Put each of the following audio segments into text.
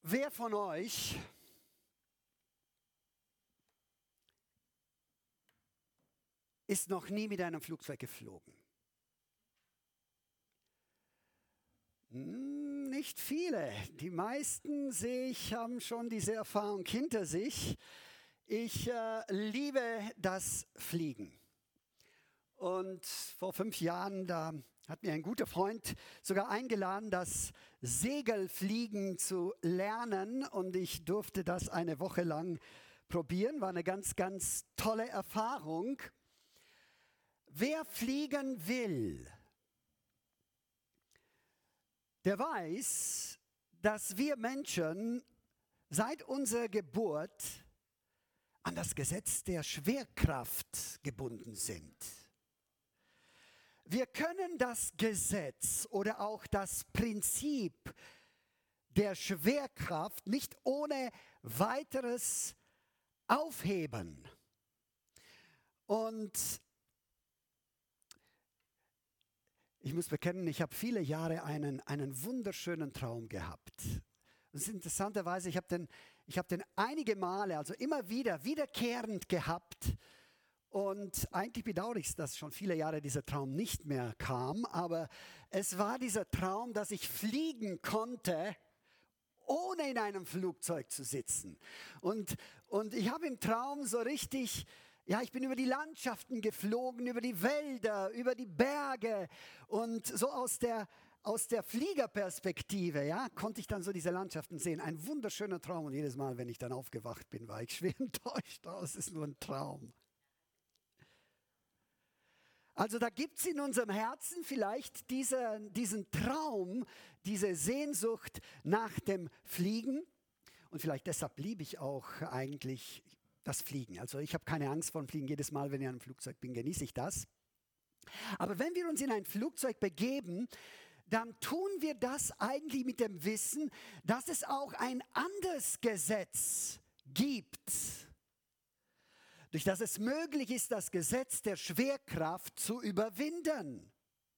Wer von euch ist noch nie mit einem Flugzeug geflogen? Nicht viele. Die meisten, sehe ich, haben schon diese Erfahrung hinter sich. Ich liebe das Fliegen. Und vor 5 Jahren, da hat mir ein guter Freund sogar eingeladen, das Segelfliegen zu lernen. Und ich durfte das eine Woche lang probieren. War eine ganz, ganz tolle Erfahrung. Wer fliegen will, der weiß, dass wir Menschen seit unserer Geburt an das Gesetz der Schwerkraft gebunden sind. Wir können das Gesetz oder auch das Prinzip der Schwerkraft nicht ohne weiteres aufheben. Und ich muss bekennen, ich habe viele Jahre einen wunderschönen Traum gehabt. Das ist interessanterweise, ich habe den einige Male, also immer wieder, wiederkehrend gehabt. Und eigentlich bedauere ich es, dass schon viele Jahre dieser Traum nicht mehr kam. Aber es war dieser Traum, dass ich fliegen konnte, ohne in einem Flugzeug zu sitzen. Und ich habe im Traum so richtig... Ja, ich bin über die Landschaften geflogen, über die Wälder, über die Berge und so aus der Fliegerperspektive, ja, konnte ich dann so diese Landschaften sehen. Ein wunderschöner Traum und jedes Mal, wenn ich dann aufgewacht bin, war ich schwer enttäuscht. Oh, es ist nur ein Traum. Also da gibt es in unserem Herzen vielleicht diesen Traum, diese Sehnsucht nach dem Fliegen und vielleicht deshalb liebe ich auch eigentlich das Fliegen. Also ich habe keine Angst vor dem Fliegen. Jedes Mal, wenn ich in einem Flugzeug bin, genieße ich das. Aber wenn wir uns in ein Flugzeug begeben, dann tun wir das eigentlich mit dem Wissen, dass es auch ein anderes Gesetz gibt, durch das es möglich ist, das Gesetz der Schwerkraft zu überwinden.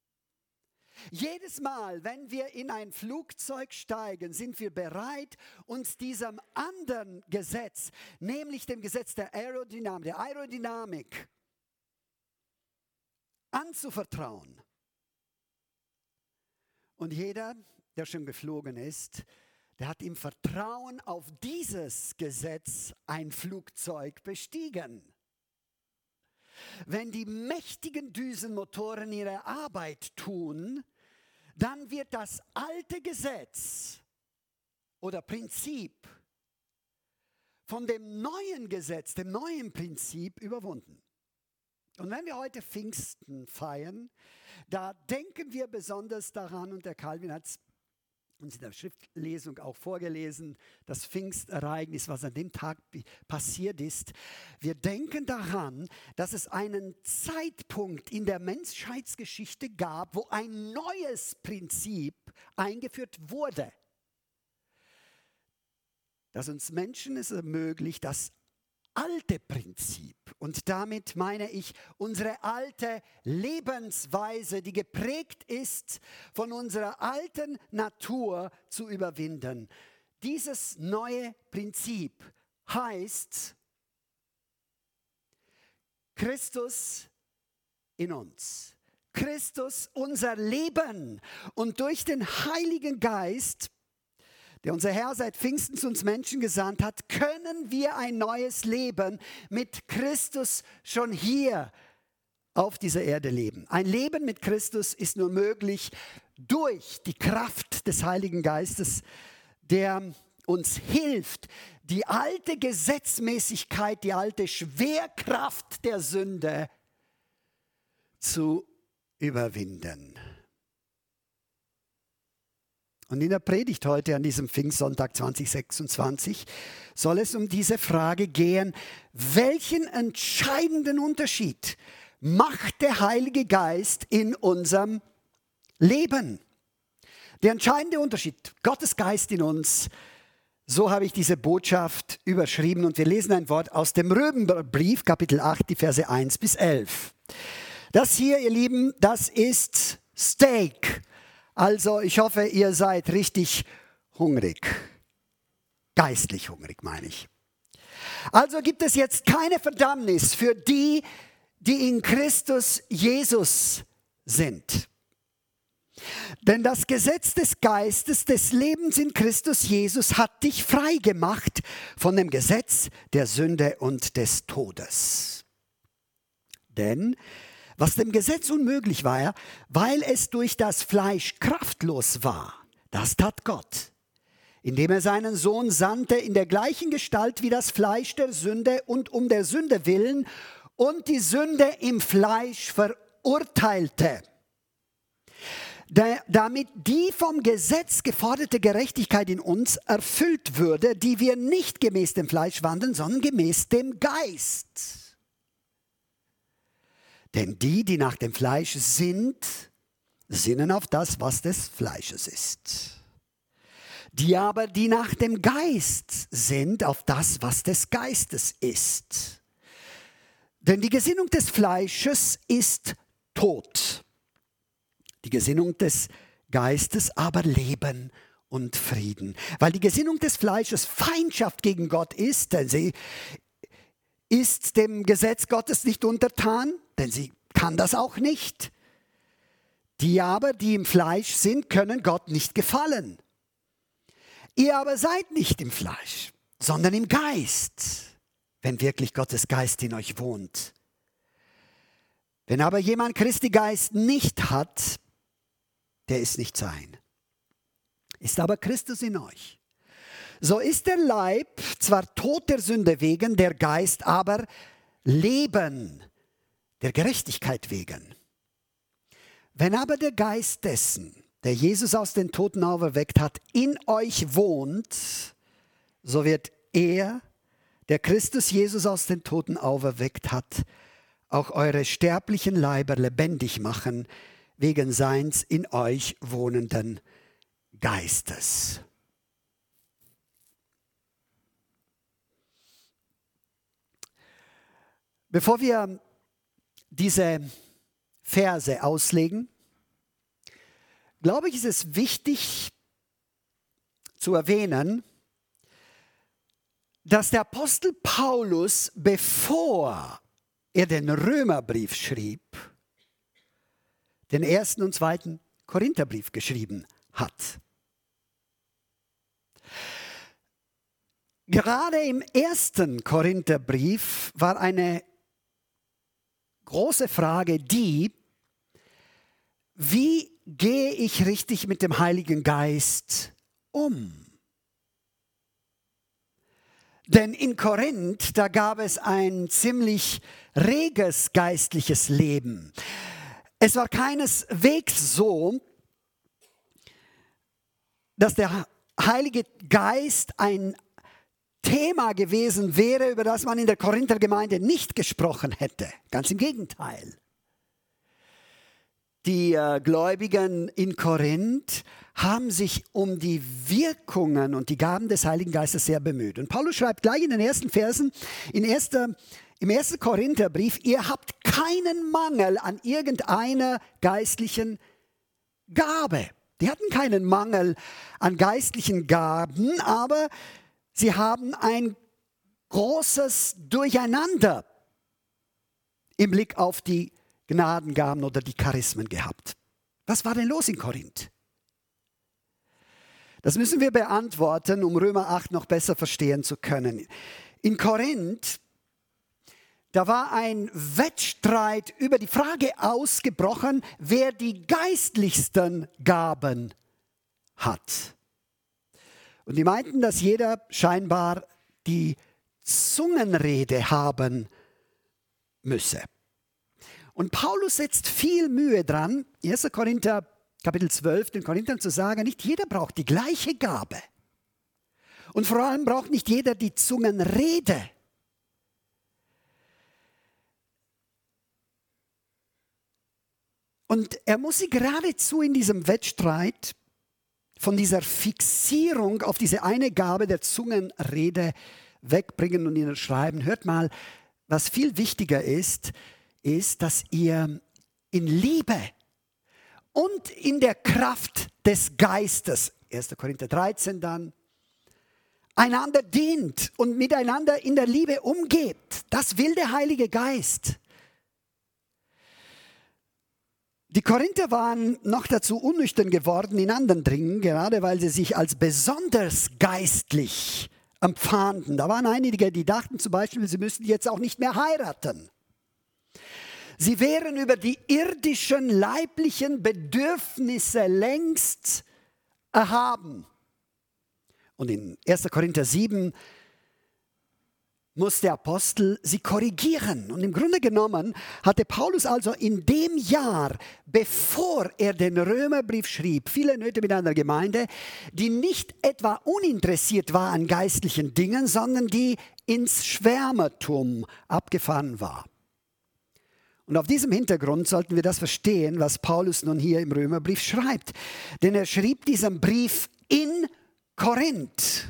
Jedes Mal, wenn wir in ein Flugzeug steigen, sind wir bereit, uns diesem anderen Gesetz, nämlich dem Gesetz der Aerodynamik, anzuvertrauen. Und jeder, der schon geflogen ist, der hat im Vertrauen auf dieses Gesetz ein Flugzeug bestiegen. Wenn die mächtigen Düsenmotoren ihre Arbeit tun, dann wird das alte Gesetz oder Prinzip von dem neuen Gesetz, dem neuen Prinzip überwunden. Und wenn wir heute Pfingsten feiern, da denken wir besonders daran, und der Calvin hat es uns in der Schriftlesung auch vorgelesen, das Pfingstereignis, was an dem Tag passiert ist. Wir denken daran, dass es einen Zeitpunkt in der Menschheitsgeschichte gab, wo ein neues Prinzip eingeführt wurde. Das uns Menschen es ermöglicht, das alte Prinzip, und damit meine ich unsere alte Lebensweise, die geprägt ist von unserer alten Natur, zu überwinden. Dieses neue Prinzip heißt Christus in uns. Christus unser Leben, und durch den Heiligen Geist, der unser Herr seit Pfingsten zu uns Menschen gesandt hat, können wir ein neues Leben mit Christus schon hier auf dieser Erde leben. Ein Leben mit Christus ist nur möglich durch die Kraft des Heiligen Geistes, der uns hilft, die alte Gesetzmäßigkeit, die alte Schwerkraft der Sünde zu überwinden. Und in der Predigt heute an diesem Pfingstsonntag 2026 soll es um diese Frage gehen: Welchen entscheidenden Unterschied macht der Heilige Geist in unserem Leben? Der entscheidende Unterschied, Gottes Geist in uns, so habe ich diese Botschaft überschrieben, und wir lesen ein Wort aus dem Römerbrief, Kapitel 8, die Verse 1 bis 11. Das hier, ihr Lieben, das ist Steak. Also ich hoffe, ihr seid richtig hungrig. Geistlich hungrig, meine ich. Also gibt es jetzt keine Verdammnis für die, die in Christus Jesus sind. Denn das Gesetz des Geistes, des Lebens in Christus Jesus hat dich frei gemacht von dem Gesetz der Sünde und des Todes. Denn was dem Gesetz unmöglich war, weil es durch das Fleisch kraftlos war, das tat Gott, indem er seinen Sohn sandte in der gleichen Gestalt wie das Fleisch der Sünde und um der Sünde willen und die Sünde im Fleisch verurteilte, damit die vom Gesetz geforderte Gerechtigkeit in uns erfüllt würde, die wir nicht gemäß dem Fleisch wandeln, sondern gemäß dem Geist. Denn die, die nach dem Fleisch sind, sinnen auf das, was des Fleisches ist. Die aber, die nach dem Geist sind, auf das, was des Geistes ist. Denn die Gesinnung des Fleisches ist Tod. Die Gesinnung des Geistes aber Leben und Frieden. Weil die Gesinnung des Fleisches Feindschaft gegen Gott ist, denn sie ist dem Gesetz Gottes nicht untertan, denn sie kann das auch nicht. Die aber, die im Fleisch sind, können Gott nicht gefallen. Ihr aber seid nicht im Fleisch, sondern im Geist, wenn wirklich Gottes Geist in euch wohnt. Wenn aber jemand Christi Geist nicht hat, der ist nicht sein. Ist aber Christus in euch. So ist der Leib zwar tot der Sünde wegen, der Geist aber Leben der Gerechtigkeit wegen. Wenn aber der Geist dessen, der Jesus aus den Toten auferweckt hat, in euch wohnt, so wird er, der Christus Jesus aus den Toten auferweckt hat, auch eure sterblichen Leiber lebendig machen, wegen seins in euch wohnenden Geistes. Bevor wir diese Verse auslegen, glaube ich, ist es wichtig zu erwähnen, dass der Apostel Paulus, bevor er den Römerbrief schrieb, den 1. und 2. Korintherbrief geschrieben hat. Gerade im 1. Korintherbrief war eine große Frage die, wie gehe ich richtig mit dem Heiligen Geist um? Denn in Korinth, da gab es ein ziemlich reges geistliches Leben. Es war keineswegs so, dass der Heilige Geist ein Thema gewesen wäre, über das man in der Korinther Gemeinde nicht gesprochen hätte. Ganz im Gegenteil. Die Gläubigen in Korinth haben sich um die Wirkungen und die Gaben des Heiligen Geistes sehr bemüht. Und Paulus schreibt gleich in den ersten Versen im 1. Korintherbrief, ihr habt keinen Mangel an irgendeiner geistlichen Gabe. Die hatten keinen Mangel an geistlichen Gaben, aber sie haben ein großes Durcheinander im Blick auf die Gnadengaben oder die Charismen gehabt. Was war denn los in Korinth? Das müssen wir beantworten, um Römer 8 noch besser verstehen zu können. In Korinth, da war ein Wettstreit über die Frage ausgebrochen, wer die geistlichsten Gaben hat. Und die meinten, dass jeder scheinbar die Zungenrede haben müsse. Und Paulus setzt viel Mühe dran, 1. Korinther Kapitel 12, den Korinthern zu sagen, nicht jeder braucht die gleiche Gabe. Und vor allem braucht nicht jeder die Zungenrede. Und er muss sie geradezu in diesem Wettstreit von dieser Fixierung auf diese eine Gabe der Zungenrede wegbringen und ihnen schreiben, hört mal, was viel wichtiger ist, dass ihr in Liebe und in der Kraft des Geistes, 1. Korinther 13 dann, einander dient und miteinander in der Liebe umgeht. Das will der Heilige Geist. Die Korinther waren noch dazu unnüchtern geworden in anderen Dingen, gerade weil sie sich als besonders geistlich empfanden. Da waren einige, die dachten zum Beispiel, sie müssten jetzt auch nicht mehr heiraten. Sie wären über die irdischen, leiblichen Bedürfnisse längst erhaben. Und in 1. Korinther 7 muss der Apostel sie korrigieren. Und im Grunde genommen hatte Paulus also in dem Jahr, bevor er den Römerbrief schrieb, viele Nöte mit einer Gemeinde, die nicht etwa uninteressiert war an geistlichen Dingen, sondern die ins Schwärmertum abgefahren war. Und auf diesem Hintergrund sollten wir das verstehen, was Paulus nun hier im Römerbrief schreibt. Denn er schrieb diesen Brief in Korinth,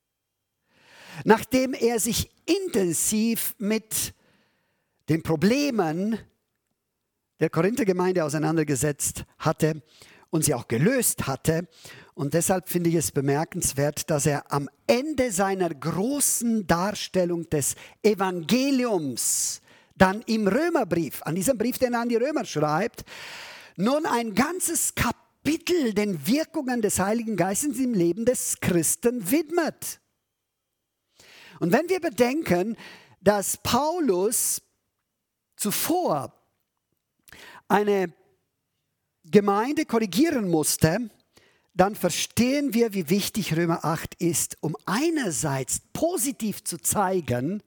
nachdem er sich intensiv mit den Problemen der Korinther-Gemeinde auseinandergesetzt hatte und sie auch gelöst hatte. Und deshalb finde ich es bemerkenswert, dass er am Ende seiner großen Darstellung des Evangeliums dann im Römerbrief, an diesem Brief, den er an die Römer schreibt, nun ein ganzes Kapitel den Wirkungen des Heiligen Geistes im Leben des Christen widmet. Und wenn wir bedenken, dass Paulus zuvor eine Gemeinde korrigieren musste, dann verstehen wir, wie wichtig Römer 8 ist, um einerseits positiv zu zeigen,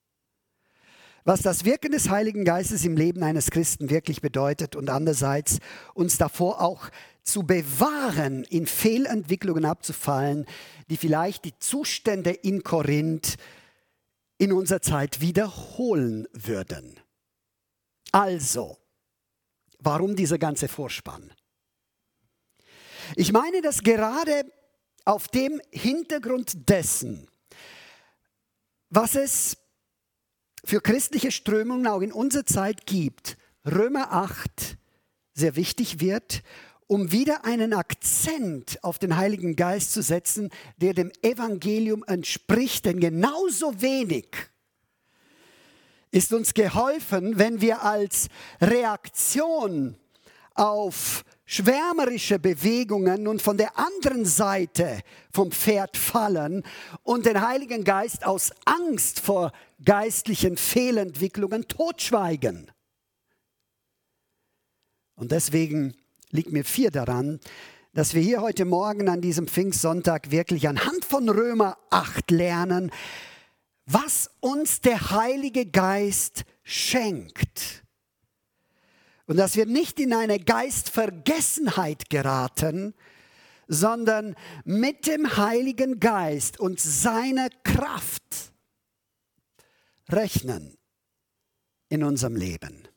was das Wirken des Heiligen Geistes im Leben eines Christen wirklich bedeutet und andererseits uns davor auch zu bewahren, in Fehlentwicklungen abzufallen, die vielleicht die Zustände in Korinth in unserer Zeit wiederholen würden. Also, warum dieser ganze Vorspann? Ich meine, dass gerade auf dem Hintergrund dessen, was es für christliche Strömungen auch in unserer Zeit gibt, Römer 8 sehr wichtig wird, um wieder einen Akzent auf den Heiligen Geist zu setzen, der dem Evangelium entspricht. Denn genauso wenig ist uns geholfen, wenn wir als Reaktion auf schwärmerische Bewegungen nun von der anderen Seite vom Pferd fallen und den Heiligen Geist aus Angst vor geistlichen Fehlentwicklungen totschweigen. Und deswegen liegt mir viel daran, dass wir hier heute Morgen an diesem Pfingstsonntag wirklich anhand von Römer 8 lernen, was uns der Heilige Geist schenkt. Und dass wir nicht in eine Geistvergessenheit geraten, sondern mit dem Heiligen Geist und seiner Kraft rechnen in unserem Leben.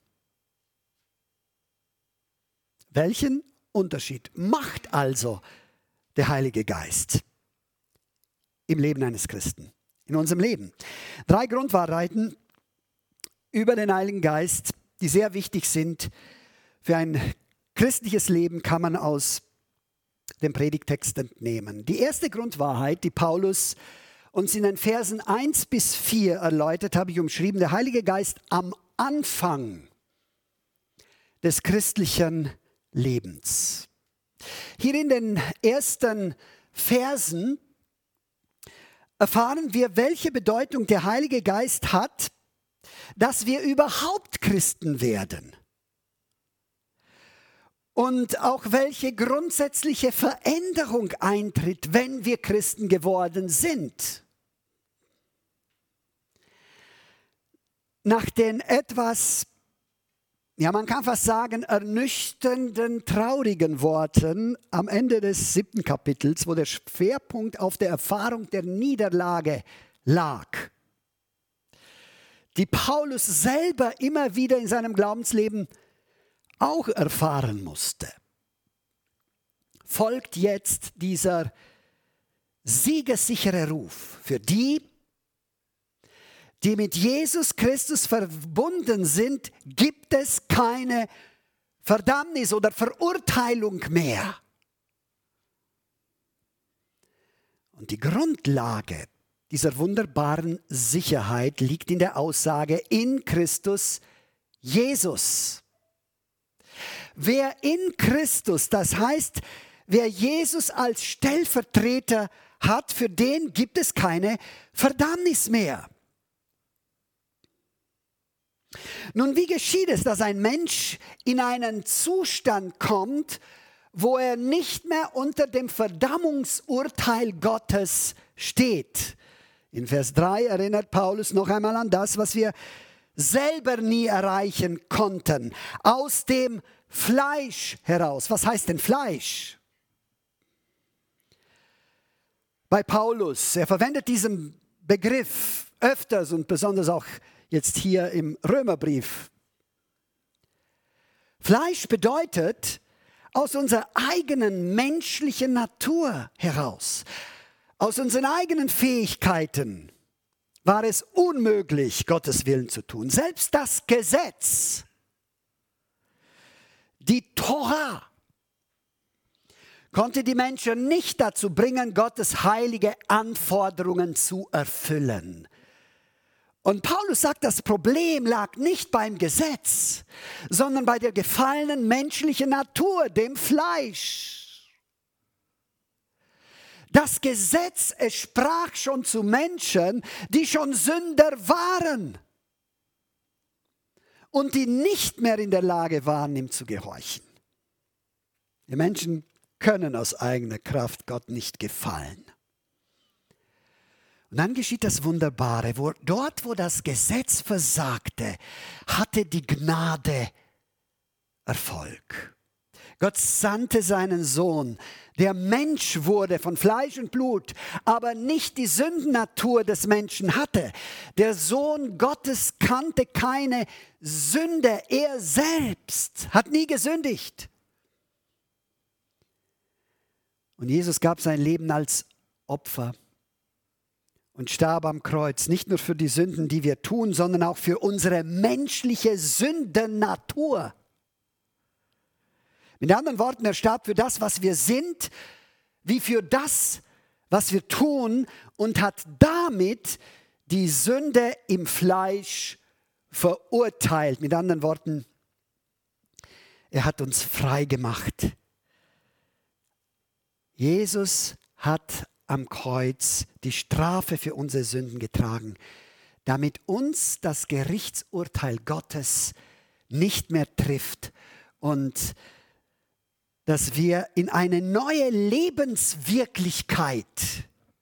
Welchen Unterschied macht also der Heilige Geist im Leben eines Christen, in unserem Leben? 3 Grundwahrheiten über den Heiligen Geist, die sehr wichtig sind für ein christliches Leben, kann man aus dem Predigtext entnehmen. Die erste Grundwahrheit, die Paulus uns in den Versen 1 bis 4 erläutert, habe ich umschrieben: Der Heilige Geist am Anfang des christlichen Lebens. Hier in den ersten Versen erfahren wir, welche Bedeutung der Heilige Geist hat, dass wir überhaupt Christen werden. Und auch welche grundsätzliche Veränderung eintritt, wenn wir Christen geworden sind. Nach den etwas, ja man kann fast sagen, ernüchternden, traurigen Worten am Ende des 7. Kapitels, wo der Schwerpunkt auf der Erfahrung der Niederlage lag, die Paulus selber immer wieder in seinem Glaubensleben auch erfahren musste, folgt jetzt dieser siegessichere Ruf für die, die mit Jesus Christus verbunden sind, gibt es keine Verdammnis oder Verurteilung mehr. Und die Grundlage dieser wunderbaren Sicherheit liegt in der Aussage in Christus Jesus. Wer in Christus, das heißt, wer Jesus als Stellvertreter hat, für den gibt es keine Verdammnis mehr. Nun, wie geschieht es, dass ein Mensch in einen Zustand kommt, wo er nicht mehr unter dem Verdammungsurteil Gottes steht? In Vers 3 erinnert Paulus noch einmal an das, was wir selber nie erreichen konnten. Aus dem Fleisch heraus. Was heißt denn Fleisch? Bei Paulus, er verwendet diesen Begriff öfters und besonders auch jetzt hier im Römerbrief. Fleisch bedeutet aus unserer eigenen menschlichen Natur heraus, aus unseren eigenen Fähigkeiten war es unmöglich, Gottes Willen zu tun. Selbst das Gesetz, die Tora, konnte die Menschen nicht dazu bringen, Gottes heilige Anforderungen zu erfüllen. Und Paulus sagt, das Problem lag nicht beim Gesetz, sondern bei der gefallenen menschlichen Natur, dem Fleisch. Das Gesetz, es sprach schon zu Menschen, die schon Sünder waren und die nicht mehr in der Lage waren, ihm zu gehorchen. Die Menschen können aus eigener Kraft Gott nicht gefallen. Und dann geschieht das Wunderbare, dort, wo das Gesetz versagte, hatte die Gnade Erfolg. Gott sandte seinen Sohn, der Mensch wurde von Fleisch und Blut, aber nicht die Sündennatur des Menschen hatte. Der Sohn Gottes kannte keine Sünde, er selbst hat nie gesündigt. Und Jesus gab sein Leben als Opfer und starb am Kreuz, nicht nur für die Sünden, die wir tun, sondern auch für unsere menschliche Sündennatur. Mit anderen Worten, er starb für das, was wir sind, wie für das, was wir tun und hat damit die Sünde im Fleisch verurteilt. Mit anderen Worten, er hat uns frei gemacht. Jesus hat am Kreuz die Strafe für unsere Sünden getragen, damit uns das Gerichtsurteil Gottes nicht mehr trifft und dass wir in eine neue Lebenswirklichkeit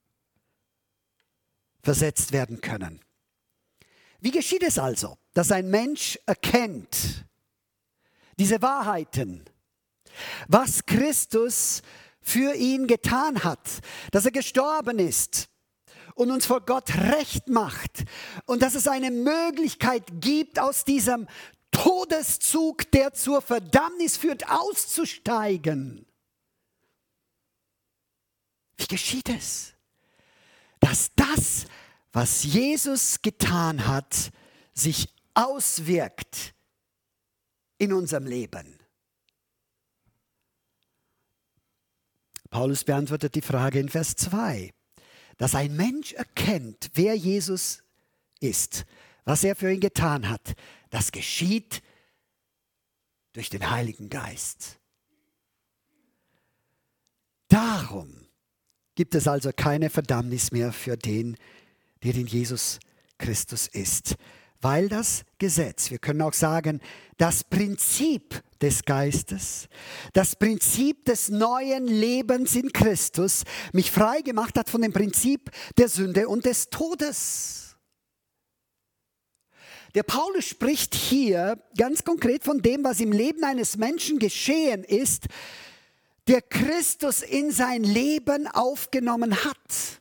versetzt werden können. Wie geschieht es also, dass ein Mensch erkennt diese Wahrheiten, was Christus für ihn getan hat, dass er gestorben ist und uns vor Gott recht macht und dass es eine Möglichkeit gibt, aus diesem Todeszug, der zur Verdammnis führt, auszusteigen. Wie geschieht es, dass das, was Jesus getan hat, sich auswirkt in unserem Leben? Paulus beantwortet die Frage in Vers 2, dass ein Mensch erkennt, wer Jesus ist, was er für ihn getan hat. Das geschieht durch den Heiligen Geist. Darum gibt es also keine Verdammnis mehr für den, der in Jesus Christus ist. Weil das Gesetz, wir können auch sagen, das Prinzip des Geistes, das Prinzip des neuen Lebens in Christus mich frei gemacht hat von dem Prinzip der Sünde und des Todes. Der Paulus spricht hier ganz konkret von dem, was im Leben eines Menschen geschehen ist, der Christus in sein Leben aufgenommen hat.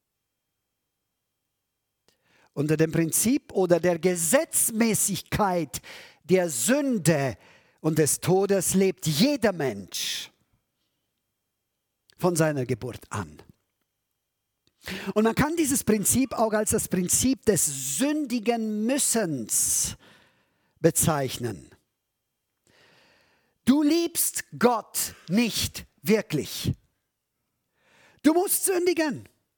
Unter dem Prinzip oder der Gesetzmäßigkeit der Sünde und des Todes lebt jeder Mensch von seiner Geburt an. Und man kann dieses Prinzip auch als das Prinzip des sündigen Müssens bezeichnen. Du liebst Gott nicht wirklich. Du musst sündigen.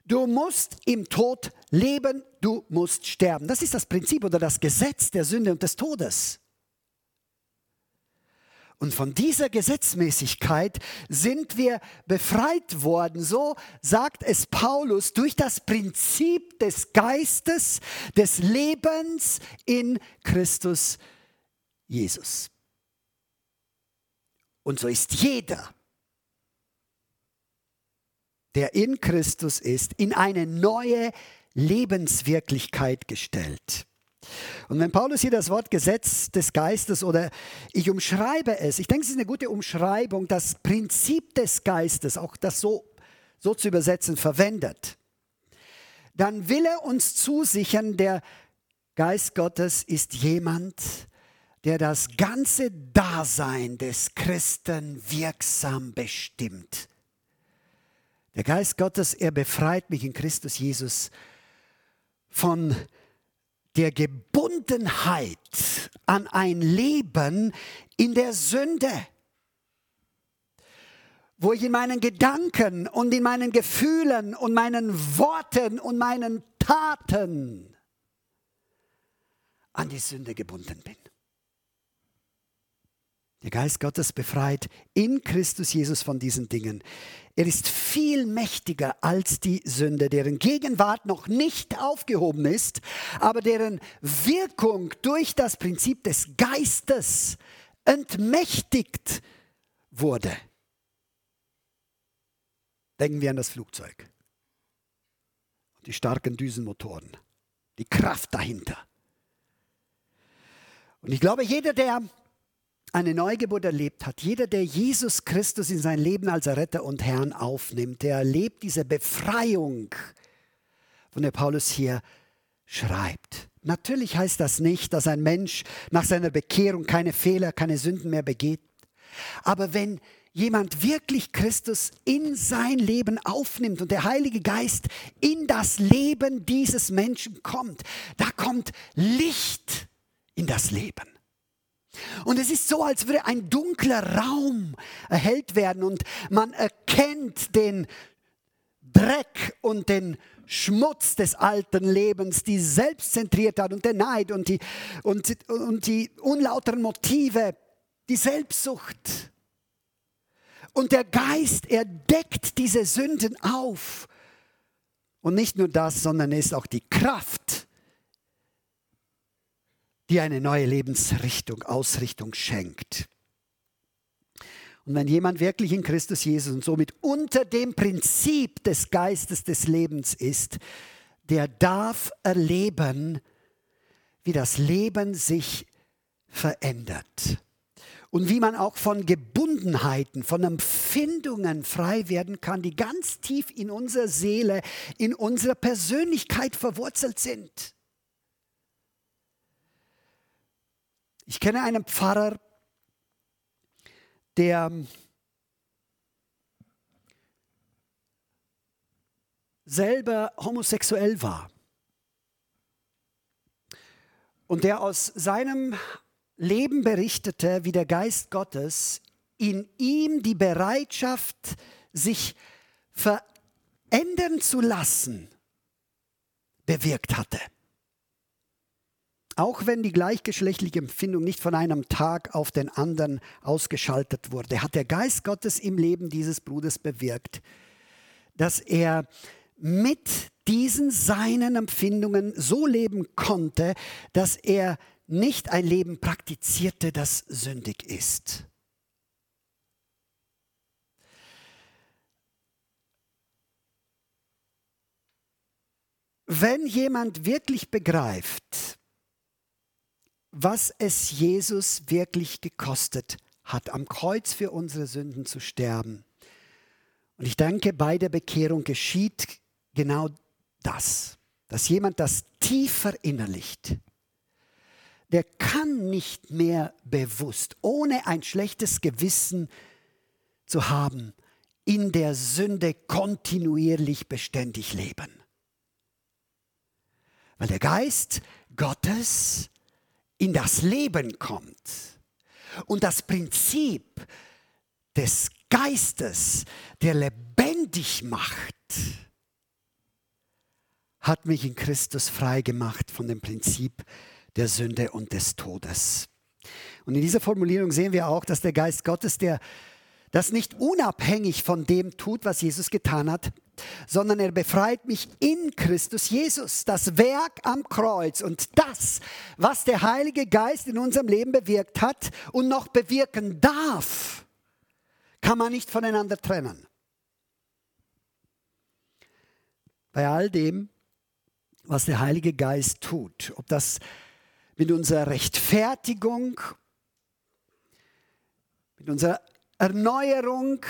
Du musst im Tod leben, du musst sterben. Das ist das Prinzip oder das Gesetz der Sünde und des Todes. Und von dieser Gesetzmäßigkeit sind wir befreit worden. So sagt es Paulus durch das Prinzip des Geistes, des Lebens in Christus Jesus. Und so ist jeder, der in Christus ist, in eine neue Lebenswirklichkeit gestellt. Und wenn Paulus hier das Wort Gesetz des Geistes oder ich umschreibe es, ich denke, es ist eine gute Umschreibung, das Prinzip des Geistes, auch das so zu übersetzen, verwendet, dann will er uns zusichern, der Geist Gottes ist jemand, der das ganze Dasein des Christen wirksam bestimmt. Der Geist Gottes, er befreit mich in Christus Jesus von der Gebundenheit an ein Leben in der Sünde, wo ich in meinen Gedanken und in meinen Gefühlen und meinen Worten und meinen Taten an die Sünde gebunden bin. Der Geist Gottes befreit in Christus Jesus von diesen Dingen. Er ist viel mächtiger als die Sünde, deren Gegenwart noch nicht aufgehoben ist, aber deren Wirkung durch das Prinzip des Geistes entmächtigt wurde. Denken wir an das Flugzeug, die starken Düsenmotoren, die Kraft dahinter. Und ich glaube, jeder, der eine Neugeburt erlebt hat, jeder, der Jesus Christus in sein Leben als Retter und Herrn aufnimmt, der erlebt diese Befreiung, von der Paulus hier schreibt. Natürlich heißt das nicht, dass ein Mensch nach seiner Bekehrung keine Fehler, keine Sünden mehr begeht. Aber wenn jemand wirklich Christus in sein Leben aufnimmt und der Heilige Geist in das Leben dieses Menschen kommt, da kommt Licht in das Leben. Und es ist so, als würde ein dunkler Raum erhellt werden und man erkennt den Dreck und den Schmutz des alten Lebens, die Selbstzentriertheit und der Neid und die unlauteren Motive, die Selbstsucht. Und der Geist, er deckt diese Sünden auf. Und nicht nur das, sondern es ist auch die Kraft, die eine neue Lebensrichtung, Ausrichtung schenkt. Und wenn jemand wirklich in Christus Jesus und somit unter dem Prinzip des Geistes des Lebens ist, der darf erleben, wie das Leben sich verändert. Und wie man auch von Gebundenheiten, von Empfindungen frei werden kann, die ganz tief in unserer Seele, in unserer Persönlichkeit verwurzelt sind. Ich kenne einen Pfarrer, der selber homosexuell war und der aus seinem Leben berichtete, wie der Geist Gottes in ihm die Bereitschaft, sich verändern zu lassen, bewirkt hatte. Auch wenn die gleichgeschlechtliche Empfindung nicht von einem Tag auf den anderen ausgeschaltet wurde, hat der Geist Gottes im Leben dieses Bruders bewirkt, dass er mit diesen seinen Empfindungen so leben konnte, dass er nicht ein Leben praktizierte, das sündig ist. Wenn jemand wirklich begreift, was es Jesus wirklich gekostet hat, am Kreuz für unsere Sünden zu sterben. Und ich denke, bei der Bekehrung geschieht genau das, dass jemand das tief verinnerlicht. Der kann nicht mehr bewusst, ohne ein schlechtes Gewissen zu haben, in der Sünde kontinuierlich beständig leben. Weil der Geist Gottes in das Leben kommt. Und das Prinzip des Geistes, der lebendig macht, hat mich in Christus frei gemacht von dem Prinzip der Sünde und des Todes. Und in dieser Formulierung sehen wir auch, dass der Geist Gottes, der das nicht unabhängig von dem tut, was Jesus getan hat, sondern er befreit mich in Christus Jesus. Das Werk am Kreuz und das, was der Heilige Geist in unserem Leben bewirkt hat und noch bewirken darf, kann man nicht voneinander trennen. Bei all dem, was der Heilige Geist tut, ob das mit unserer Rechtfertigung, mit unserer Erneuerung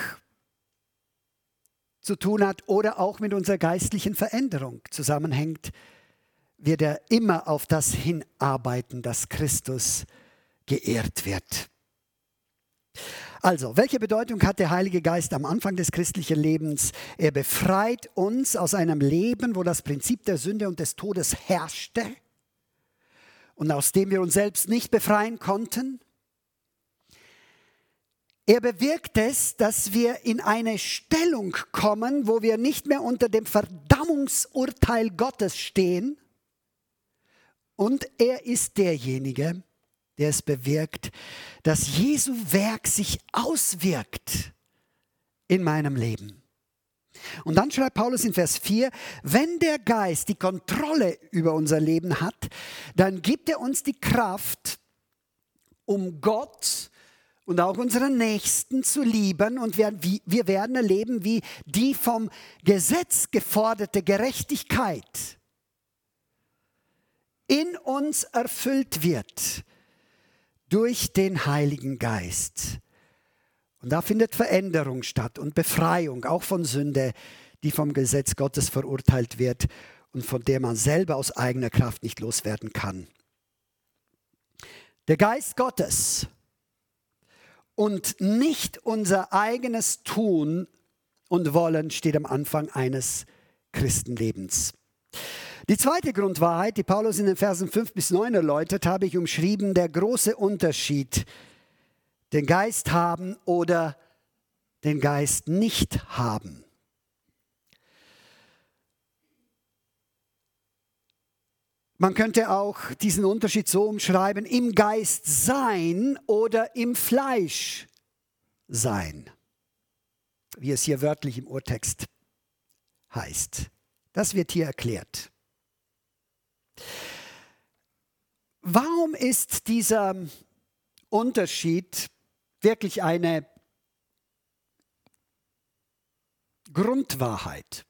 zu tun hat oder auch mit unserer geistlichen Veränderung zusammenhängt, wird er immer auf das hinarbeiten, dass Christus geehrt wird. Also, welche Bedeutung hat der Heilige Geist am Anfang des christlichen Lebens? Er befreit uns aus einem Leben, wo das Prinzip der Sünde und des Todes herrschte und aus dem wir uns selbst nicht befreien konnten. Er bewirkt es, dass wir in eine Stellung kommen, wo wir nicht mehr unter dem Verdammungsurteil Gottes stehen. Und er ist derjenige, der es bewirkt, dass Jesu Werk sich auswirkt in meinem Leben. Und dann schreibt Paulus in Vers 4, wenn der Geist die Kontrolle über unser Leben hat, dann gibt er uns die Kraft, um Gott und auch unseren Nächsten zu lieben. Und wir werden erleben, wie die vom Gesetz geforderte Gerechtigkeit in uns erfüllt wird durch den Heiligen Geist. Und da findet Veränderung statt und Befreiung, auch von Sünde, die vom Gesetz Gottes verurteilt wird und von der man selber aus eigener Kraft nicht loswerden kann. Der Geist Gottes und nicht unser eigenes Tun und Wollen steht am Anfang eines Christenlebens. Die zweite Grundwahrheit, die Paulus in den Versen 5 bis 9 erläutert, habe ich umschrieben, der große Unterschied, den Geist haben oder den Geist nicht haben. Man könnte auch diesen Unterschied so umschreiben, im Geist sein oder im Fleisch sein, wie es hier wörtlich im Urtext heißt. Das wird hier erklärt. Warum ist dieser Unterschied wirklich eine Grundwahrheit?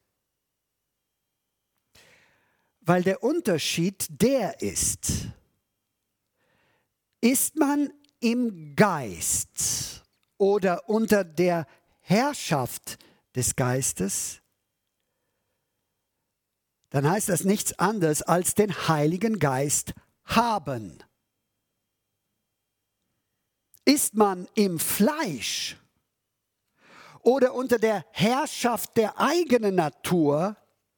Weil der Unterschied der ist man im Geist oder unter der Herrschaft des Geistes, dann heißt das nichts anderes als den Heiligen Geist haben. Ist man im Fleisch oder unter der Herrschaft der eigenen Natur,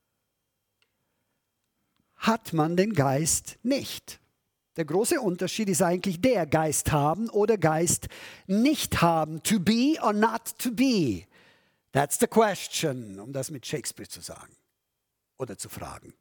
hat man den Geist nicht. Der große Unterschied ist eigentlich der Geist haben oder Geist nicht haben. To be or not to be. That's the question, um das mit Shakespeare zu sagen oder zu fragen.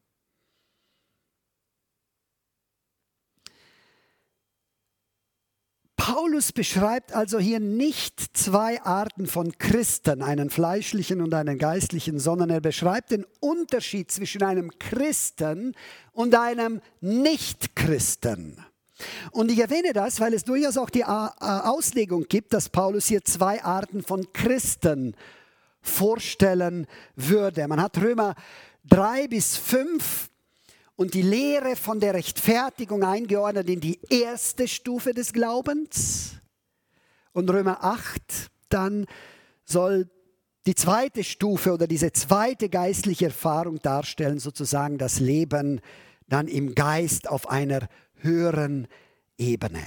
Paulus beschreibt also hier nicht zwei Arten von Christen, einen fleischlichen und einen geistlichen, sondern er beschreibt den Unterschied zwischen einem Christen und einem Nicht-Christen. Und ich erwähne das, weil es durchaus auch die Auslegung gibt, dass Paulus hier zwei Arten von Christen vorstellen würde. Man hat Römer 3 bis 5 und die Lehre von der Rechtfertigung eingeordnet in die erste Stufe des Glaubens. Und Römer 8 dann soll die zweite Stufe oder diese zweite geistliche Erfahrung darstellen, sozusagen das Leben dann im Geist auf einer höheren Ebene.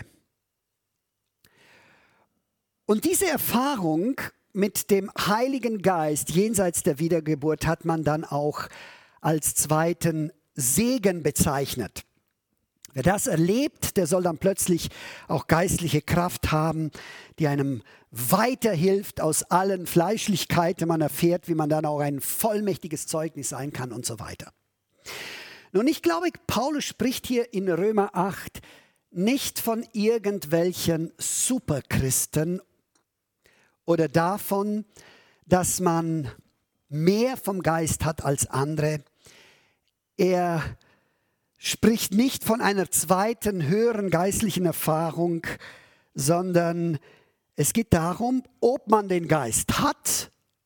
Und diese Erfahrung mit dem Heiligen Geist jenseits der Wiedergeburt hat man dann auch als zweiten Segen bezeichnet. Wer das erlebt, der soll dann plötzlich auch geistliche Kraft haben, die einem weiterhilft aus allen Fleischlichkeiten. Man erfährt, wie man dann auch ein vollmächtiges Zeugnis sein kann und so weiter. Nun, ich glaube, Paulus spricht hier in Römer 8 nicht von irgendwelchen Superchristen oder davon, dass man mehr vom Geist hat als andere. Er spricht nicht von einer zweiten, höheren geistlichen Erfahrung, sondern es geht darum, ob man den Geist hat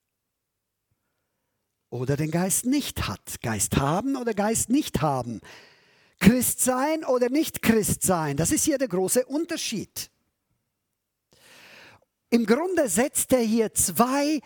oder den Geist nicht hat. Geist haben oder Geist nicht haben. Christ sein oder nicht Christ sein. Das ist hier der große Unterschied. Im Grunde setzt er hier zwei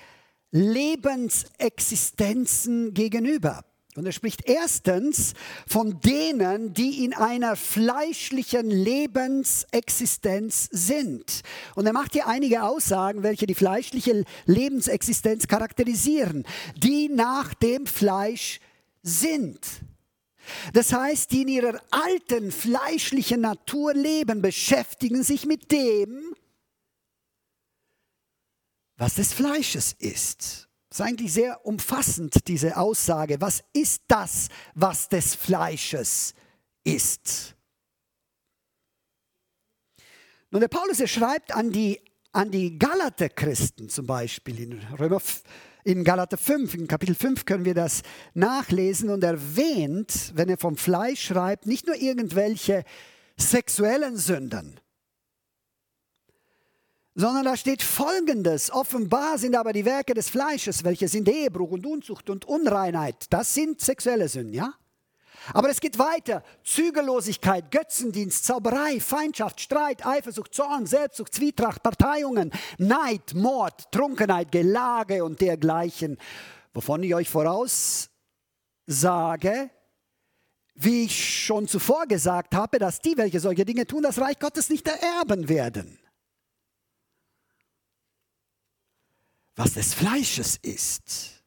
Lebensexistenzen gegenüber. Und er spricht erstens von denen, die in einer fleischlichen Lebensexistenz sind. Und er macht hier einige Aussagen, welche die fleischliche Lebensexistenz charakterisieren, die nach dem Fleisch sind. Das heißt, die in ihrer alten fleischlichen Natur leben, beschäftigen sich mit dem, was des Fleisches ist. Das ist eigentlich sehr umfassend, diese Aussage. Was ist das, was des Fleisches ist? Nun, der Paulus, er schreibt an die Galater-Christen zum Beispiel, in Galater 5, in Kapitel 5 können wir das nachlesen und erwähnt, wenn er vom Fleisch schreibt, nicht nur irgendwelche sexuellen Sünden, sondern da steht Folgendes: Offenbar sind aber die Werke des Fleisches, welche sind Ehebruch und Unzucht und Unreinheit. Das sind sexuelle Sünden, ja? Aber es geht weiter: Zügellosigkeit, Götzendienst, Zauberei, Feindschaft, Streit, Eifersucht, Zorn, Selbstsucht, Zwietracht, Parteiungen, Neid, Mord, Trunkenheit, Gelage und dergleichen. Wovon ich euch voraussage, wie ich schon zuvor gesagt habe, dass die, welche solche Dinge tun, das Reich Gottes nicht ererben werden. Was des Fleisches ist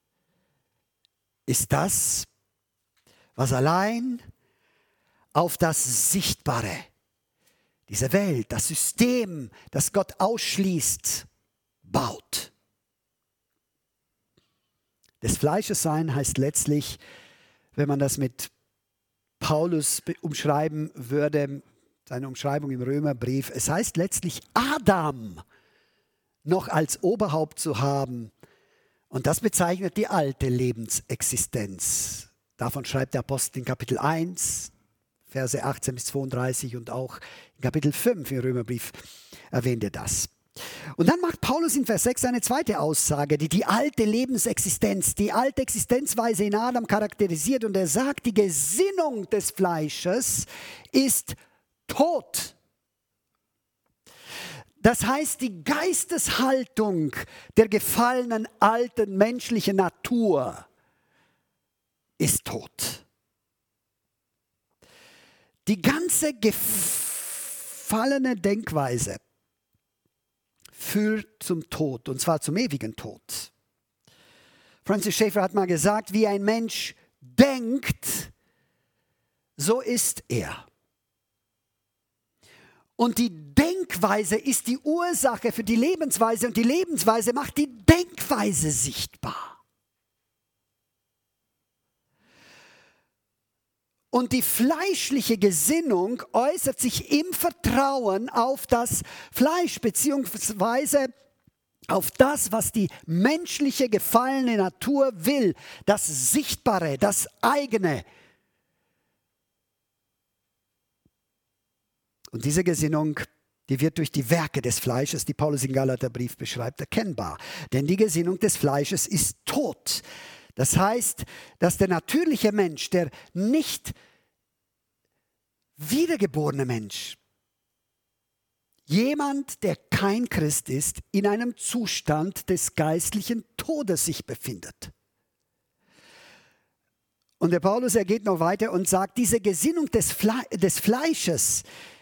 das, was allein auf das Sichtbare, diese Welt, das System, das Gott ausschließt, baut. Des Fleisches sein heißt letztlich, wenn man das mit Paulus umschreiben würde, seine Umschreibung im Römerbrief, es heißt letztlich Adam noch als Oberhaupt zu haben. Und das bezeichnet die alte Lebensexistenz. Davon schreibt der Apostel in Kapitel 1, Verse 18 bis 32 und auch in Kapitel 5 im Römerbrief erwähnt er das. Und dann macht Paulus in Vers 6 eine zweite Aussage, die die alte Lebensexistenz, die alte Existenzweise in Adam charakterisiert. Und er sagt, die Gesinnung des Fleisches ist Tod. Das heißt, die Geisteshaltung der gefallenen alten menschlichen Natur ist tot. Die ganze gefallene Denkweise führt zum Tod, und zwar zum ewigen Tod. Francis Schaeffer hat mal gesagt, wie ein Mensch denkt, so ist er. Und die Denkweise ist die Ursache für die Lebensweise und die Lebensweise macht die Denkweise sichtbar. Und die fleischliche Gesinnung äußert sich im Vertrauen auf das Fleisch beziehungsweise auf das, was die menschliche gefallene Natur will, das Sichtbare, das Eigene. Und diese Gesinnung, die wird durch die Werke des Fleisches, die Paulus im Galaterbrief beschreibt, erkennbar. Denn die Gesinnung des Fleisches ist tot. Das heißt, dass der natürliche Mensch, der nicht wiedergeborene Mensch, jemand, der kein Christ ist, in einem Zustand des geistlichen Todes sich befindet. Und der Paulus, er geht noch weiter und sagt, diese Gesinnung des Fleisches,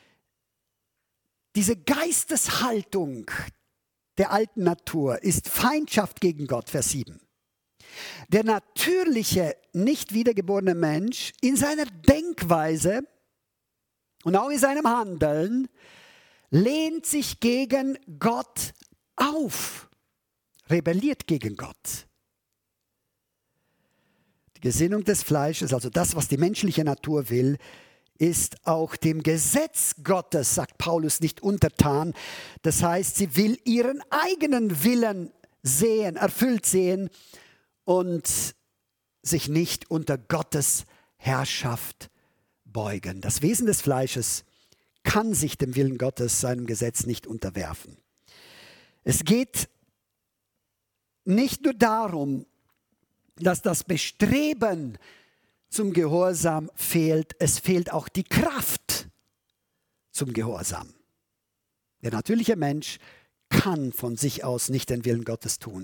diese Geisteshaltung der alten Natur ist Feindschaft gegen Gott, Vers 7. Der natürliche, nicht wiedergeborene Mensch in seiner Denkweise und auch in seinem Handeln lehnt sich gegen Gott auf, rebelliert gegen Gott. Die Gesinnung des Fleisches, also das, was die menschliche Natur will, ist auch dem Gesetz Gottes, sagt Paulus, nicht untertan. Das heißt, sie will ihren eigenen Willen sehen, erfüllt sehen und sich nicht unter Gottes Herrschaft beugen. Das Wesen des Fleisches kann sich dem Willen Gottes, seinem Gesetz, nicht unterwerfen. Es geht nicht nur darum, dass das Bestreben zum Gehorsam fehlt, es fehlt auch die Kraft zum Gehorsam. Der natürliche Mensch kann von sich aus nicht den Willen Gottes tun.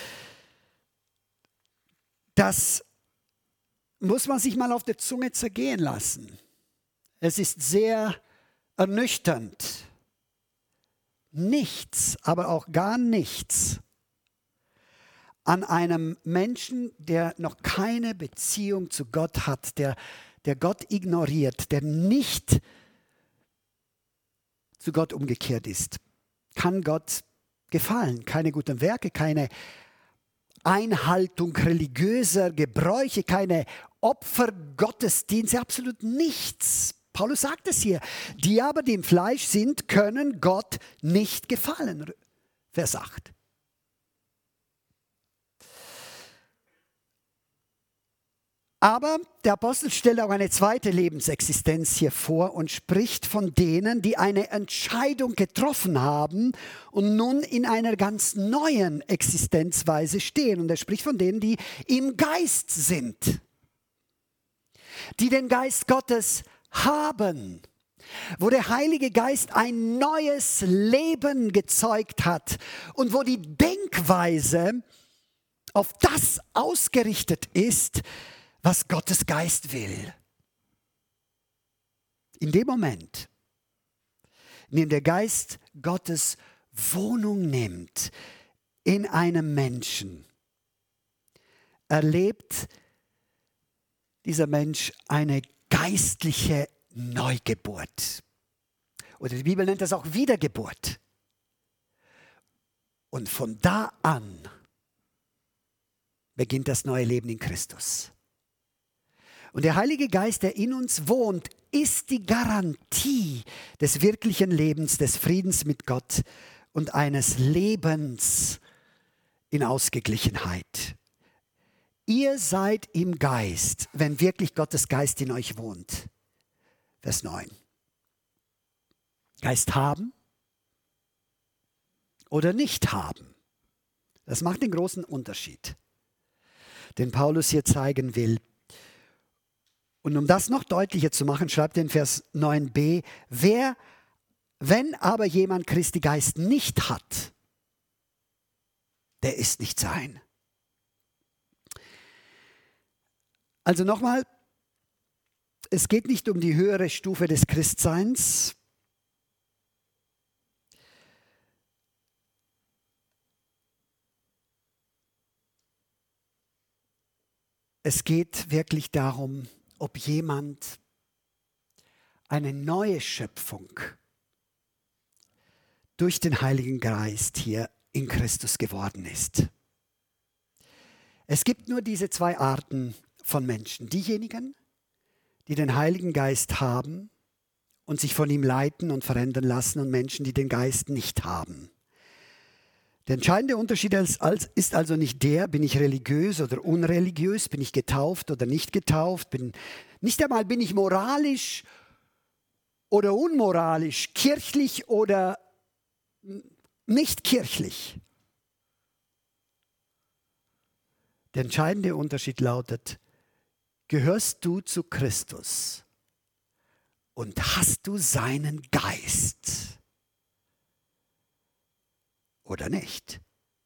Das muss man sich mal auf der Zunge zergehen lassen. Es ist sehr ernüchternd. Nichts, aber auch gar nichts an einem Menschen, der noch keine Beziehung zu Gott hat, der Gott ignoriert, der nicht zu Gott umgekehrt ist, kann Gott gefallen. Keine guten Werke, keine Einhaltung religiöser Gebräuche, keine Opfergottesdienste, absolut nichts. Paulus sagt es hier. Die aber, die im Fleisch sind, können Gott nicht gefallen. Vers 8. Aber der Apostel stellt auch eine zweite Lebensexistenz hier vor und spricht von denen, die eine Entscheidung getroffen haben und nun in einer ganz neuen Existenzweise stehen. Und er spricht von denen, die im Geist sind, die den Geist Gottes haben, wo der Heilige Geist ein neues Leben gezeugt hat und wo die Denkweise auf das ausgerichtet ist, was Gottes Geist will. In dem Moment, in dem der Geist Gottes Wohnung nimmt in einem Menschen, erlebt dieser Mensch eine geistliche Neugeburt. Oder die Bibel nennt das auch Wiedergeburt. Und von da an beginnt das neue Leben in Christus. Und der Heilige Geist, der in uns wohnt, ist die Garantie des wirklichen Lebens, des Friedens mit Gott und eines Lebens in Ausgeglichenheit. Ihr seid im Geist, wenn wirklich Gottes Geist in euch wohnt. Vers 9. Geist haben oder nicht haben. Das macht den großen Unterschied, den Paulus hier zeigen will. Und um das noch deutlicher zu machen, schreibt er in Vers 9b, wenn aber jemand Christi Geist nicht hat, der ist nicht sein. Also nochmal, es geht nicht um die höhere Stufe des Christseins. Es geht wirklich darum, ob jemand eine neue Schöpfung durch den Heiligen Geist hier in Christus geworden ist. Es gibt nur diese zwei Arten von Menschen. Diejenigen, die den Heiligen Geist haben und sich von ihm leiten und verändern lassen, und Menschen, die den Geist nicht haben. Der entscheidende Unterschied ist also nicht der, bin ich religiös oder unreligiös, bin ich getauft oder nicht getauft, nicht einmal bin ich moralisch oder unmoralisch, kirchlich oder nicht kirchlich. Der entscheidende Unterschied lautet, gehörst du zu Christus und hast du seinen Geist oder nicht?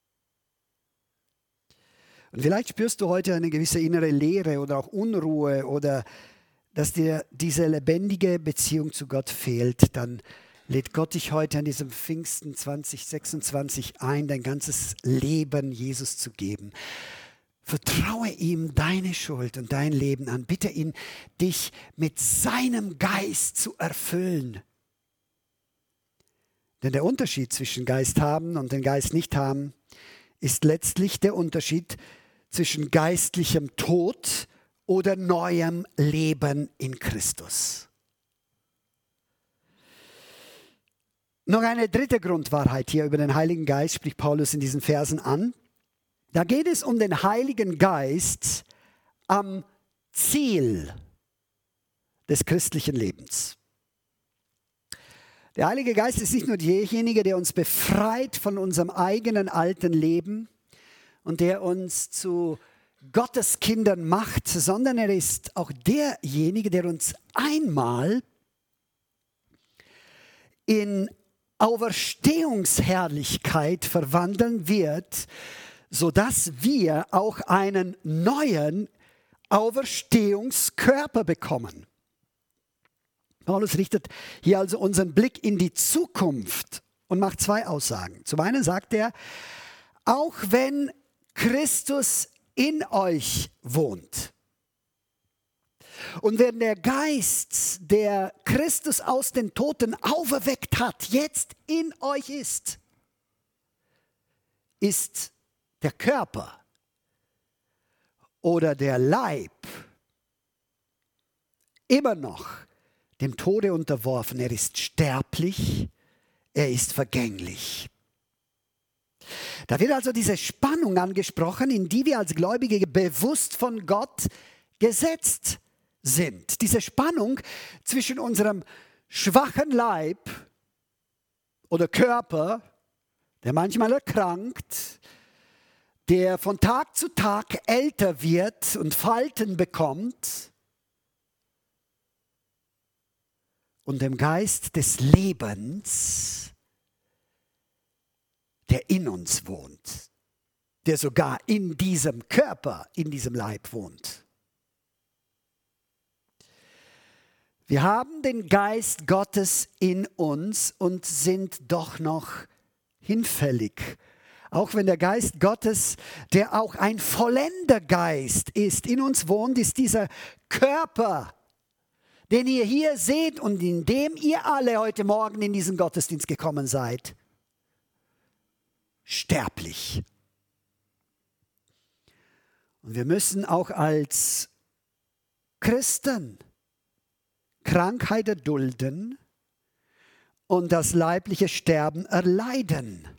Und vielleicht spürst du heute eine gewisse innere Leere oder auch Unruhe oder dass dir diese lebendige Beziehung zu Gott fehlt. Dann lädt Gott dich heute an diesem Pfingsten 2026 ein, dein ganzes Leben Jesus zu geben. Vertraue ihm deine Schuld und dein Leben an. Bitte ihn, dich mit seinem Geist zu erfüllen. Denn der Unterschied zwischen Geist haben und den Geist nicht haben ist letztlich der Unterschied zwischen geistlichem Tod oder neuem Leben in Christus. Noch eine dritte Grundwahrheit hier über den Heiligen Geist spricht Paulus in diesen Versen an. Da geht es um den Heiligen Geist am Ziel des christlichen Lebens. Der Heilige Geist ist nicht nur derjenige, der uns befreit von unserem eigenen alten Leben und der uns zu Gottes Kindern macht, sondern er ist auch derjenige, der uns einmal in Auferstehungsherrlichkeit verwandeln wird, sodass wir auch einen neuen Auferstehungskörper bekommen. Paulus richtet hier also unseren Blick in die Zukunft und macht zwei Aussagen. Zum einen sagt er, auch wenn Christus in euch wohnt und wenn der Geist, der Christus aus den Toten auferweckt hat, jetzt in euch ist der Körper oder der Leib immer noch dem Tode unterworfen. Er ist sterblich, er ist vergänglich. Da wird also diese Spannung angesprochen, in die wir als Gläubige bewusst von Gott gesetzt sind. Diese Spannung zwischen unserem schwachen Leib oder Körper, der manchmal erkrankt, der von Tag zu Tag älter wird und Falten bekommt, und dem Geist des Lebens, der in uns wohnt, der sogar in diesem Körper, in diesem Leib wohnt. Wir haben den Geist Gottes in uns und sind doch noch hinfällig. Auch wenn der Geist Gottes, der auch ein vollender Geist ist, in uns wohnt, ist dieser Körper, den ihr hier seht und in dem ihr alle heute Morgen in diesen Gottesdienst gekommen seid, sterblich. Und wir müssen auch als Christen Krankheit erdulden und das leibliche Sterben erleiden.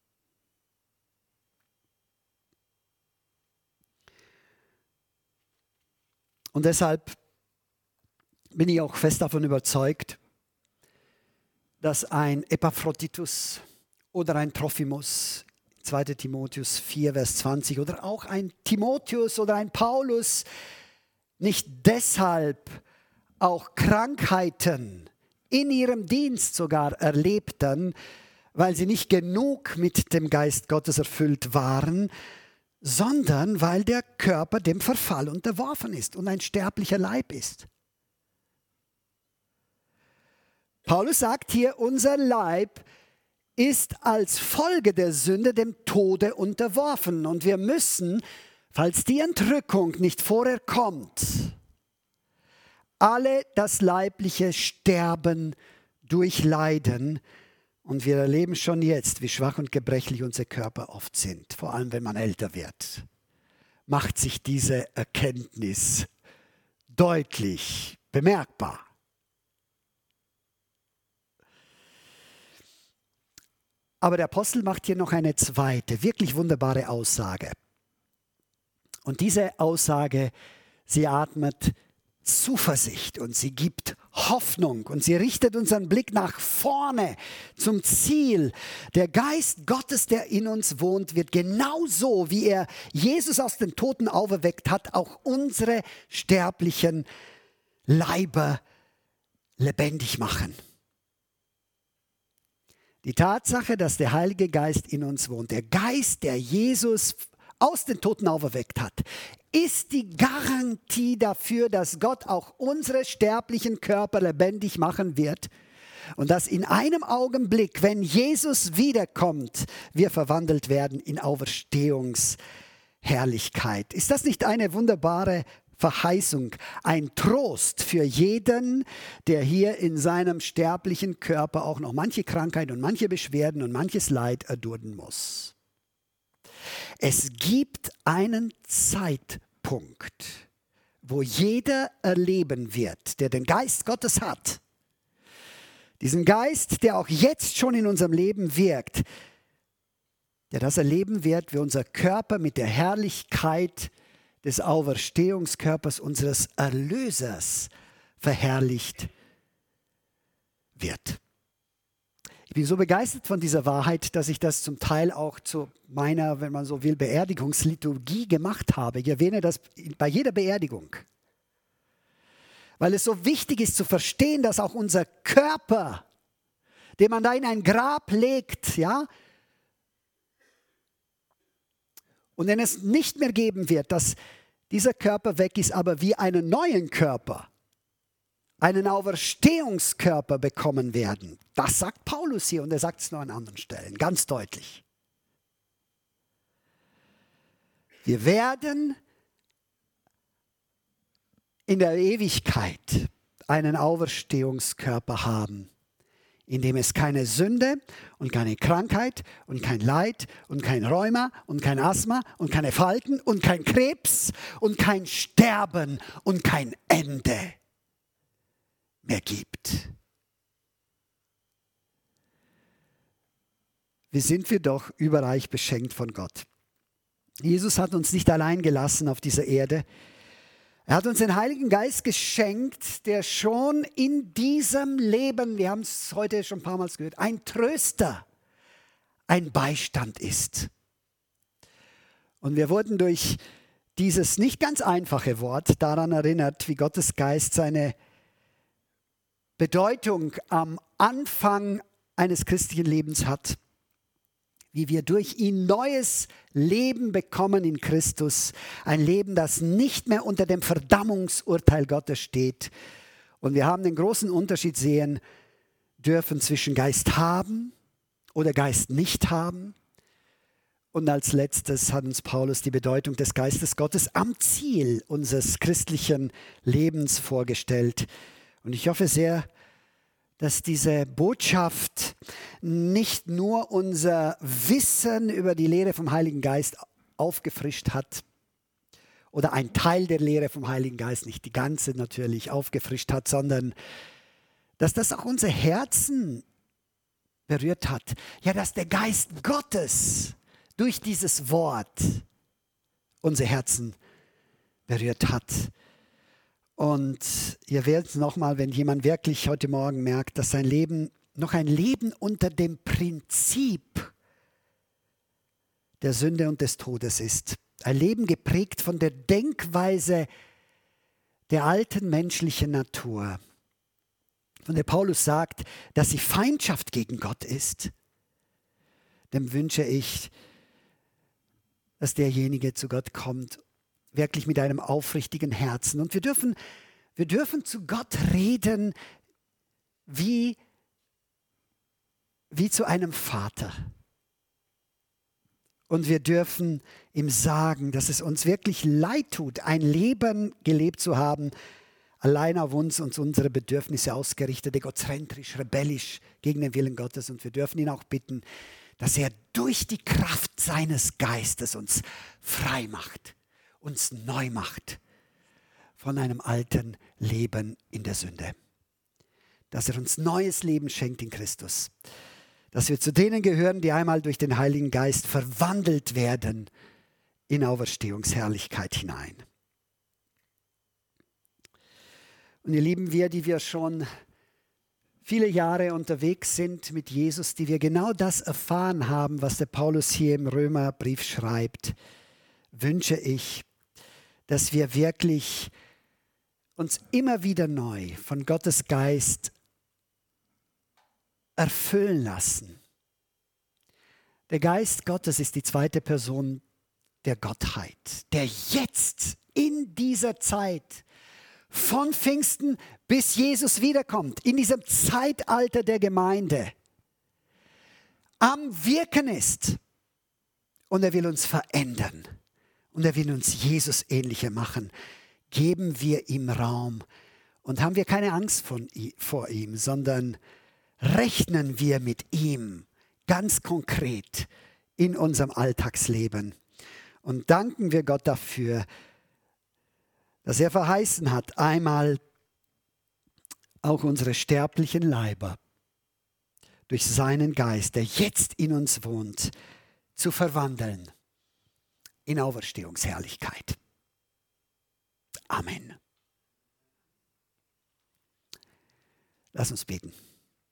Und deshalb bin ich auch fest davon überzeugt, dass ein Epaphroditus oder ein Trophimus, 2. Timotheus 4, Vers 20, oder auch ein Timotheus oder ein Paulus nicht deshalb auch Krankheiten in ihrem Dienst sogar erlebten, weil sie nicht genug mit dem Geist Gottes erfüllt waren, sondern weil der Körper dem Verfall unterworfen ist und ein sterblicher Leib ist. Paulus sagt hier, unser Leib ist als Folge der Sünde dem Tode unterworfen. Und wir müssen, falls die Entrückung nicht vorher kommt, alle das leibliche Sterben durchleiden. Und wir erleben schon jetzt, wie schwach und gebrechlich unsere Körper oft sind. Vor allem, wenn man älter wird, macht sich diese Erkenntnis deutlich bemerkbar. Aber der Apostel macht hier noch eine zweite, wirklich wunderbare Aussage. Und diese Aussage, sie atmet Zuversicht und sie gibt Hoffnung und sie richtet unseren Blick nach vorne zum Ziel. Der Geist Gottes, der in uns wohnt, wird genauso, wie er Jesus aus den Toten auferweckt hat, auch unsere sterblichen Leiber lebendig machen. Die Tatsache, dass der Heilige Geist in uns wohnt, der Geist, der Jesus aus den Toten auferweckt hat, ist die Garantie dafür, dass Gott auch unsere sterblichen Körper lebendig machen wird und dass in einem Augenblick, wenn Jesus wiederkommt, wir verwandelt werden in Auferstehungsherrlichkeit. Ist das nicht eine wunderbare Verheißung, ein Trost für jeden, der hier in seinem sterblichen Körper auch noch manche Krankheit und manche Beschwerden und manches Leid erdulden muss? Es gibt einen Zeitpunkt, wo jeder erleben wird, der den Geist Gottes hat, diesen Geist, der auch jetzt schon in unserem Leben wirkt, der das erleben wird, wie unser Körper mit der Herrlichkeit des Auferstehungskörpers unseres Erlösers verherrlicht wird. Ich bin so begeistert von dieser Wahrheit, dass ich das zum Teil auch zu meiner, wenn man so will, Beerdigungsliturgie gemacht habe. Ich erwähne das bei jeder Beerdigung. Weil es so wichtig ist zu verstehen, dass auch unser Körper, den man da in ein Grab legt, ja, und den es nicht mehr geben wird, dass dieser Körper weg ist, aber wir einen neuen Körper, einen Auferstehungskörper bekommen werden. Das sagt Paulus hier und er sagt es noch an anderen Stellen, ganz deutlich. Wir werden in der Ewigkeit einen Auferstehungskörper haben, in dem es keine Sünde und keine Krankheit und kein Leid und kein Rheuma und kein Asthma und keine Falten und kein Krebs und kein Sterben und kein Ende mehr gibt. Wie sind wir doch überreich beschenkt von Gott. Jesus hat uns nicht allein gelassen auf dieser Erde. Er hat uns den Heiligen Geist geschenkt, der schon in diesem Leben, wir haben es heute schon ein paar Mal gehört, ein Tröster, ein Beistand ist. Und wir wurden durch dieses nicht ganz einfache Wort daran erinnert, wie Gottes Geist seine Bedeutung am Anfang eines christlichen Lebens hat. Wie wir durch ihn neues Leben bekommen in Christus. Ein Leben, das nicht mehr unter dem Verdammungsurteil Gottes steht. Und wir haben den großen Unterschied sehen dürfen zwischen Geist haben oder Geist nicht haben. Und als letztes hat uns Paulus die Bedeutung des Geistes Gottes am Ziel unseres christlichen Lebens vorgestellt. Und ich hoffe sehr, dass diese Botschaft nicht nur unser Wissen über die Lehre vom Heiligen Geist aufgefrischt hat oder ein Teil der Lehre vom Heiligen Geist, nicht die ganze natürlich, aufgefrischt hat, sondern dass das auch unser Herzen berührt hat. Ja, dass der Geist Gottes durch dieses Wort unser Herzen berührt hat. Und ihr werdet es nochmal, wenn jemand wirklich heute Morgen merkt, dass sein Leben noch ein Leben unter dem Prinzip der Sünde und des Todes ist. Ein Leben geprägt von der Denkweise der alten menschlichen Natur. Von der Paulus sagt, dass sie Feindschaft gegen Gott ist. Dem wünsche ich, dass derjenige zu Gott kommt wirklich mit einem aufrichtigen Herzen. Und wir dürfen zu Gott reden wie zu einem Vater. Und wir dürfen ihm sagen, dass es uns wirklich leid tut, ein Leben gelebt zu haben, allein auf uns und unsere Bedürfnisse ausgerichtet, egozentrisch, rebellisch gegen den Willen Gottes. Und wir dürfen ihn auch bitten, dass er durch die Kraft seines Geistes uns frei macht, uns neu macht von einem alten Leben in der Sünde. Dass er uns neues Leben schenkt in Christus. Dass wir zu denen gehören, die einmal durch den Heiligen Geist verwandelt werden in Auferstehungsherrlichkeit hinein. Und ihr Lieben, wir, die wir schon viele Jahre unterwegs sind mit Jesus, die wir genau das erfahren haben, was der Paulus hier im Römerbrief schreibt, wünsche ich, dass wir wirklich uns immer wieder neu von Gottes Geist erfüllen lassen. Der Geist Gottes ist die zweite Person der Gottheit, der jetzt in dieser Zeit von Pfingsten bis Jesus wiederkommt, in diesem Zeitalter der Gemeinde, am Wirken ist. Und er will uns verändern. Und er will uns Jesus ähnlicher machen. Geben wir ihm Raum und haben wir keine Angst vor ihm, sondern rechnen wir mit ihm ganz konkret in unserem Alltagsleben. Und danken wir Gott dafür, dass er verheißen hat, einmal auch unsere sterblichen Leiber durch seinen Geist, der jetzt in uns wohnt, zu verwandeln in Auferstehungsherrlichkeit. Amen. Lass uns beten.